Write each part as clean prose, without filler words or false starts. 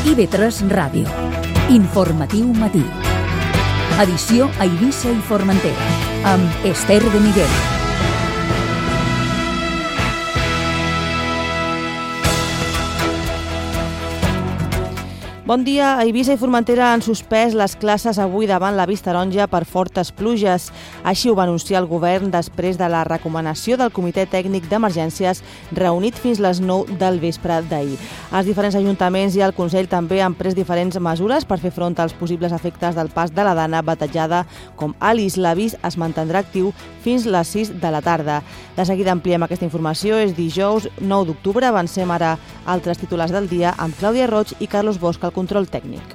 IB3 Ràdio. Informatiu matí. Edició a Eivissa i Formentera, amb Esther de Miguel. Bon dia. A Eivissa i Formentera han suspès les classes avui davant l'avís taronja per fortes pluges. Així ho va anunciar el govern després de la recomanació del Comitè Tècnic d'Emergències reunit fins les 9 del vespre d'ahir. Els diferents ajuntaments i el Consell també han pres diferents mesures per fer front als possibles efectes del pas de la Dana, batejada com Alice. L'avís es mantindrà actiu fins les 6 de la tarda. De seguida ampliem aquesta informació. És dijous 9 d'octubre. Avancem ara altres titulars del dia amb Clàudia Roig i Carlos Bosch al control tècnic.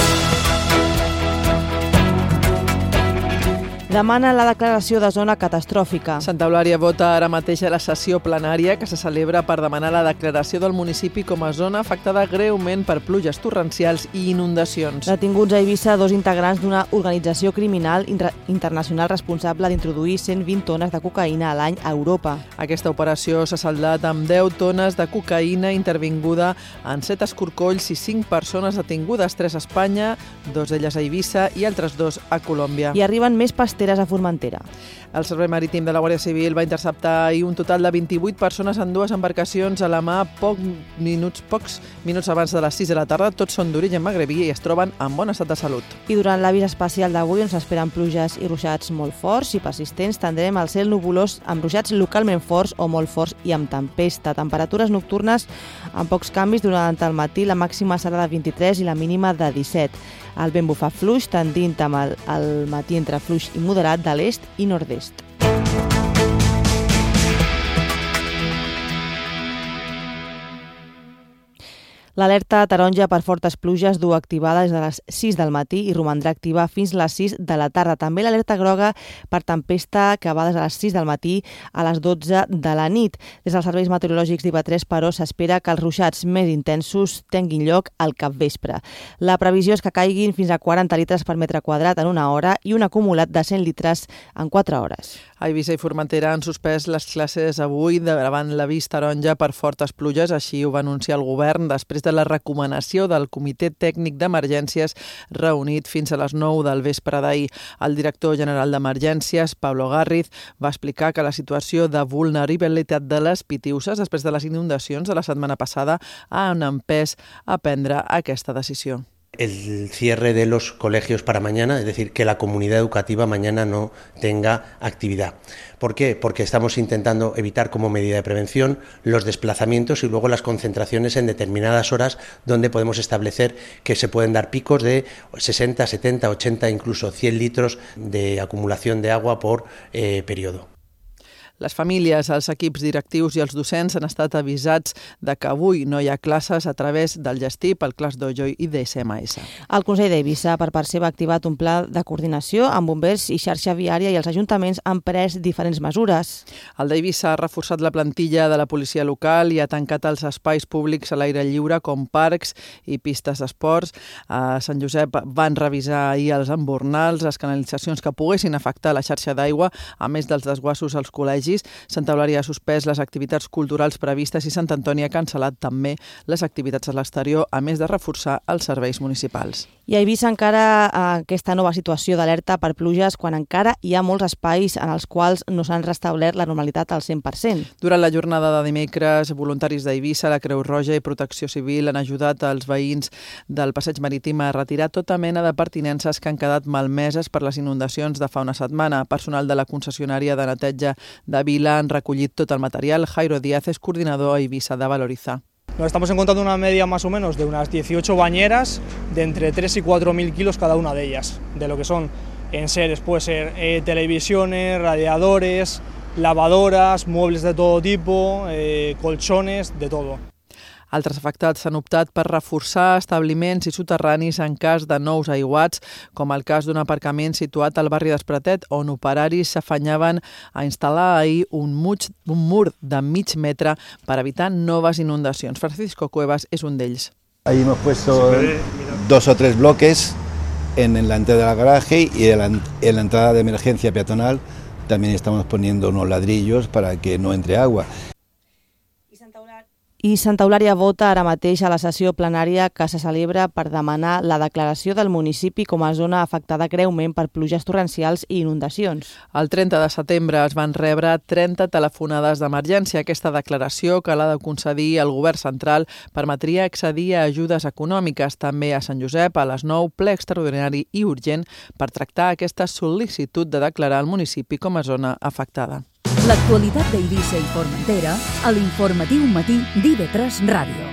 Demana la declaració de zona catastròfica. Santa Eulària vota ara mateix a la sessió plenària que se celebra per demanar la declaració del municipi com a zona afectada greument per pluges torrencials i inundacions. Detinguts a Eivissa 2 integrants d'una organització criminal internacional responsable d'introduir 120 tones de cocaïna a l'any a Europa. Aquesta operació s'ha saldat amb 10 tones de cocaïna intervinguda en 7 escorcolls i 5 persones detingudes, 3 a Espanya, 2 d'elles a Eivissa i altres 2 a Colòmbia. I arriben més pasteres a Formentera. El Servei Marítim de la Guàrdia Civil va interceptar ahir un total de 28 persones en 2 embarcacions a la mà pocs minuts abans de les 6 de la tarda. Tots són d'origen magrebí i es troben en bon estat de salut. I durant l'avís especial d'avui ens esperen pluges i ruixats molt forts i persistents. Tindrem el cel nuvolós amb ruixats localment forts o molt forts i amb tempesta. Temperatures nocturnes amb pocs canvis durant el matí. La màxima serà de 23 i la mínima de 17. El vent bufa fluix, tendint amb el matí entre fluix i moderat de l'est i nord-est. L'alerta taronja per fortes pluges du activada des de les 6 del matí i romandrà activa fins les 6 de la tarda. També l'alerta groga per tempesta que va des de les 6 del matí a les 12 de la nit. Des dels serveis meteorològics d'IB3, però, s'espera que els ruixats més intensos tinguin lloc al capvespre. La previsió és que caiguin fins a 40 litres per metre quadrat en una hora i un acumulat de 100 litres en 4 hores. A Eivissa i Formentera han suspès les classes avui davant l'avís taronja per fortes pluges. Així ho va anunciar el govern després de la recomanació del Comitè Tècnic d'Emergències reunit fins a les 9 del vespre d'ahir. El director general d'Emergències, Pablo Garriz, va explicar que la situació de vulnerabilitat de les Pitiüses després de les inundacions de la setmana passada han empès a prendre aquesta decisió. El cierre de los colegios para mañana, es decir, que la comunidad educativa mañana no tenga actividad. ¿Por qué? Porque estamos intentando evitar como medida de prevención los desplazamientos y luego las concentraciones en determinadas horas donde podemos establecer que se pueden dar picos de 60, 70, 80, incluso 100 litros de acumulación de agua por periodo. Les famílies, els equips directius i els docents han estat avisats de que avui no hi ha classes a través del Gestip, el Class Dojo i d'SMS. El Consell d'Eivissa, per part seva, ha activat un pla de coordinació amb bombers i xarxa viària i els ajuntaments han pres diferents mesures. El d'Eivissa ha reforçat la plantilla de la policia local i ha tancat els espais públics a l'aire lliure com parcs i pistes d'esports. A Sant Josep van revisar ahir els embornals, les canalitzacions que poguessin afectar la xarxa d'aigua, a més dels desguassos als col·legis. Santa Eulària ha suspès les activitats culturals previstes i Sant Antoni ha cancel·lat també les activitats a l'exterior, a més de reforçar els serveis municipals. I a Eivissa encara aquesta nova situació d'alerta per pluges quan encara hi ha molts espais en els quals no s'han restablert la normalitat al 100%. Durant la jornada de dimecres, voluntaris d'Eivissa, la Creu Roja i Protecció Civil han ajudat els veïns del passeig marítim a retirar tota mena de pertinences que han quedat malmeses per les inundacions de fa una setmana. Personal de la concessionària de neteja de Vila han recollit tot el material. Jairo Díaz és coordinador a Eivissa de Valoriza. Nos estamos encontrando una media más o menos de unas 18 bañeras de entre 3 y 4.000 kilos cada una de ellas, de lo que son enseres, puede ser televisiones, radiadores, lavadoras, muebles de todo tipo, colchones, de todo. Altres afectats han optat per reforçar establiments i soterranis en cas de nous aiguats, com el cas d'un aparcament situat al barri d'Espratet, on operaris s'afanyaven a instal·lar ahir un mur de mig metre per evitar noves inundacions. Francisco Cuevas és un d'ells. Ahí hemos puesto 2 o 3 bloques en la entrada del garaje y en la entrada de emergencia peatonal también estamos poniendo unos ladrillos para que no entre agua. I Santa Eulària vota ara mateix a la sessió plenària que se celebra per demanar la declaració del municipi com a zona afectada greument per pluges torrencials i inundacions. El 30 de setembre es van rebre 30 telefonades d'emergència. Aquesta declaració, que l'ha de concedir el govern central, permetria accedir a ajudes econòmiques. També a Sant Josep, a les 9, ple extraordinari i urgent per tractar aquesta sol·licitud de declarar el municipi com a zona afectada. L'actualitat d'Eivissa i Formentera a l'Informatiu Matí d'IV3 Ràdio.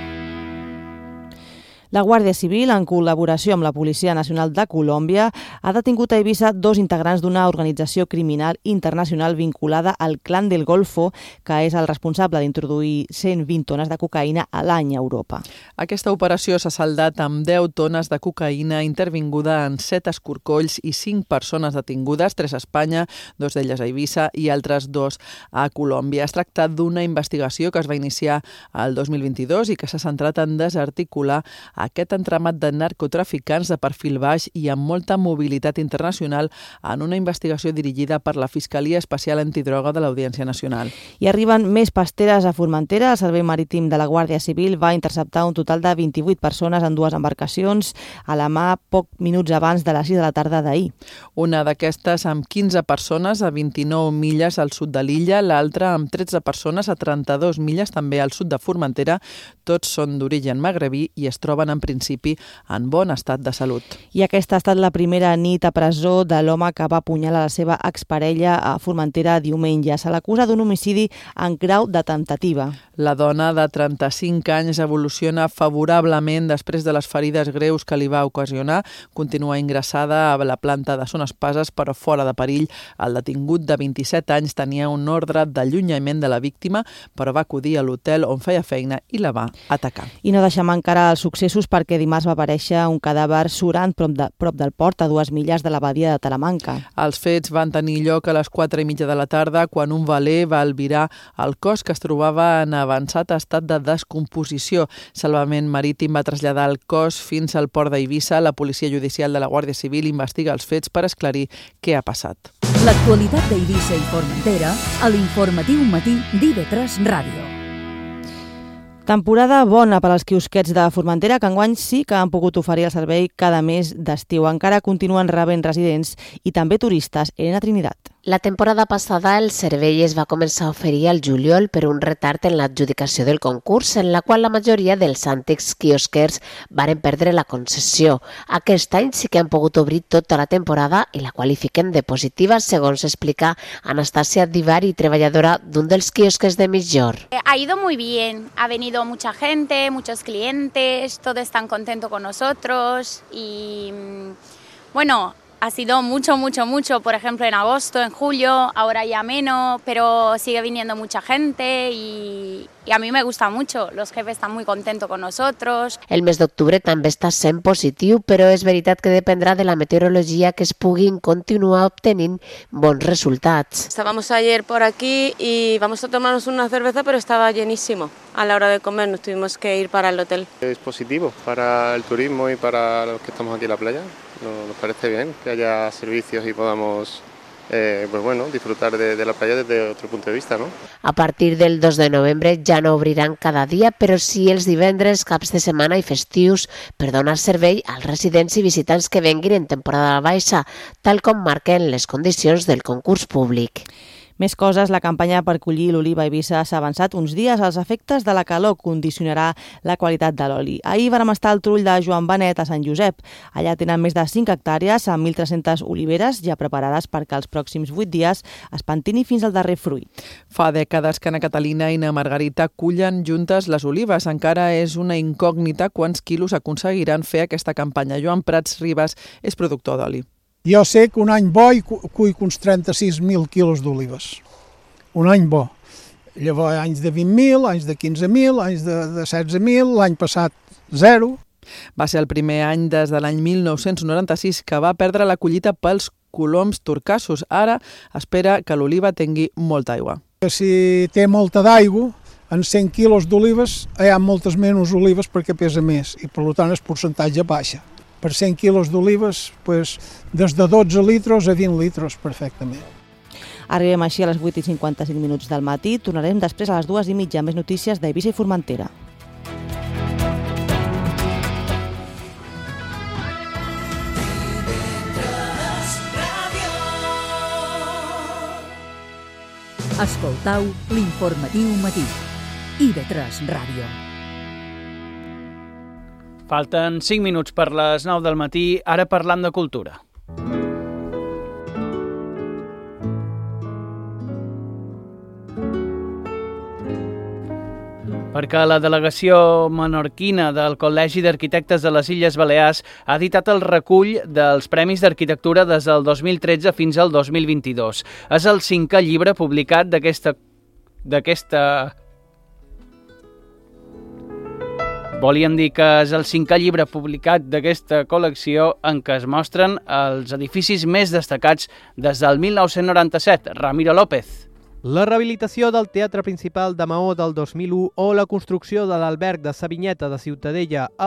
La Guàrdia Civil, en col·laboració amb la Policia Nacional de Colòmbia, ha detingut a Eivissa 2 integrants d'una organització criminal internacional vinculada al Clan del Golfo, que és el responsable d'introduir 120 tones de cocaïna a l'any a Europa. Aquesta operació s'ha saldat amb 10 tones de cocaïna intervinguda en 7 escorcolls i 5 persones detingudes, 3 a Espanya, 2 d'elles a Eivissa i altres 2 a Colòmbia. Es tracta d'una investigació que es va iniciar el 2022 i que s'ha centrat en desarticular aquest entramat de narcotraficants de perfil baix i amb molta mobilitat internacional en una investigació dirigida per la Fiscalia Especial Antidroga de l'Audiència Nacional. I arriben més pasteres a Formentera. El Servei Marítim de la Guàrdia Civil va interceptar un total de 28 persones en 2 embarcacions a la mà pocs minuts abans de les 6 de la tarda d'ahir. Una d'aquestes amb 15 persones a 29 milles al sud de l'illa, l'altra amb 13 persones a 32 milles també al sud de Formentera. Tots són d'origen magrebí i es troben en principi en bon estat de salut. I aquesta ha estat la primera nit a presó de l'home que va apunyalar la seva exparella a Formentera diumenge. Se l'acusa d'un homicidi en grau de temptativa. La dona de 35 anys evoluciona favorablement després de les ferides greus que li va ocasionar. Continua ingressada a la planta de Son Espases, però fora de perill. El detingut de 27 anys tenia un ordre d'allunyament de la víctima, però va acudir a l'hotel on feia feina i la va atacar. I no deixem encara els successos perquè dimarts va aparèixer un cadàver surant prop del port a 2 milles de la badia de Talamanca. Els fets van tenir lloc a les 4:30 de la tarda quan un veler va albirar el cos que es trobava en avançat estat de descomposició. Salvament Marítim va traslladar el cos fins al port d'Eivissa. La Policia Judicial de la Guàrdia Civil investiga els fets per esclarir què ha passat. L'actualitat d'Eivissa i Formentera a l'Informatiu Matí d'IV3 Ràdio. Temporada bona per als quiosquets de Formentera, que enguany sí que han pogut oferir el servei cada mes d'estiu. Encara continuen rebent residents i també turistes. Elena Trinidad. La temporada passada el servei es va començar a oferir al juliol per un retard en l'adjudicació del concurs, en la qual la majoria dels antics quiosquers varen perdre la concessió. Aquest any sí que han pogut obrir tota la temporada i la qualifiquen de positiva, segons explica Anastasia Divari, treballadora d'un dels quiosques de Migjorn. Ha ido muy bien, ha venido mucha gente, muchos clientes, todos están contentos con nosotros y bueno, ha sido mucho, por ejemplo en agosto, en julio, ahora ya menos, pero sigue viniendo mucha gente y a mí me gusta mucho, los jefes están muy contentos con nosotros. El mes d'octubre també està sent positiu, però és veritat que dependrà de la meteorologia que es puguin continuar obtenint bons resultats. Estábamos ayer por aquí y vamos a tomarnos una cerveza, pero estaba llenísimo. A la hora de comer nos tuvimos que ir para el hotel. Es positivo para el turismo y para los que estamos aquí en la playa. Nos parece bien que haya servicios y podamos disfrutar de la playa desde otro punto de vista, ¿no? A partir del 2 de novembre ja no obriran cada dia, però sí els divendres, caps de setmana i festius per donar servei als residents i visitants que venguin en temporada baixa, tal com marquen les condicions del concurs públic. Més coses, la campanya per collir l'oliva a Eivissa s'ha avançat uns dies. Els efectes de la calor condicionarà la qualitat de l'oli. Ahir vam estar al trull de Joan Benet a Sant Josep. Allà tenen més de 5 hectàrees amb 1.300 oliveres ja preparades perquè els pròxims 8 dies es pentini fins al darrer fruit. Fa dècades que Anna Catalina i na Margarita cullen juntes les olives. Encara és una incògnita quants quilos aconseguiran fer aquesta campanya. Joan Prats Ribas és productor d'oli. Jo sé que un any bo hi cull uns 36.000 quilos d'olives. Un any bo. Llavors, anys de 20.000, anys de 15.000, anys de 16.000, l'any passat 0. Va ser el primer any des de l'any 1996 que va perdre la collita pels coloms turcassos. Ara espera que l'oliva tingui molta aigua. Si té molta d'aigua, en 100 quilos d'olives hi ha moltes menys olives perquè pesa més i per tant el percentatge baixa. Per 100 quilos d'olives, des de 12 litres a 20 litres perfectament. Arribem així a les 8:55 del matí. Tornarem després a les 2:30 amb més notícies d'Eivissa i Formentera. Escoltau l'informatiu matí. IB3 Ràdio. Falten 5 minuts per les 9 del matí, ara parlant de cultura. Perquè la delegació menorquina del Col·legi d'Arquitectes de les Illes Balears ha editat el recull dels Premis d'Arquitectura des del 2013 fins al 2022. És el 5è llibre publicat d'aquesta... Volíem dir que és el 5è llibre publicat d'aquesta col·lecció en què es mostren els edificis més destacats des del 1997. Ramiro López. La rehabilitació del Teatre Principal de Maó del 2001 o la construcció de l'Alberg de Sa Vinyeta de Ciutadella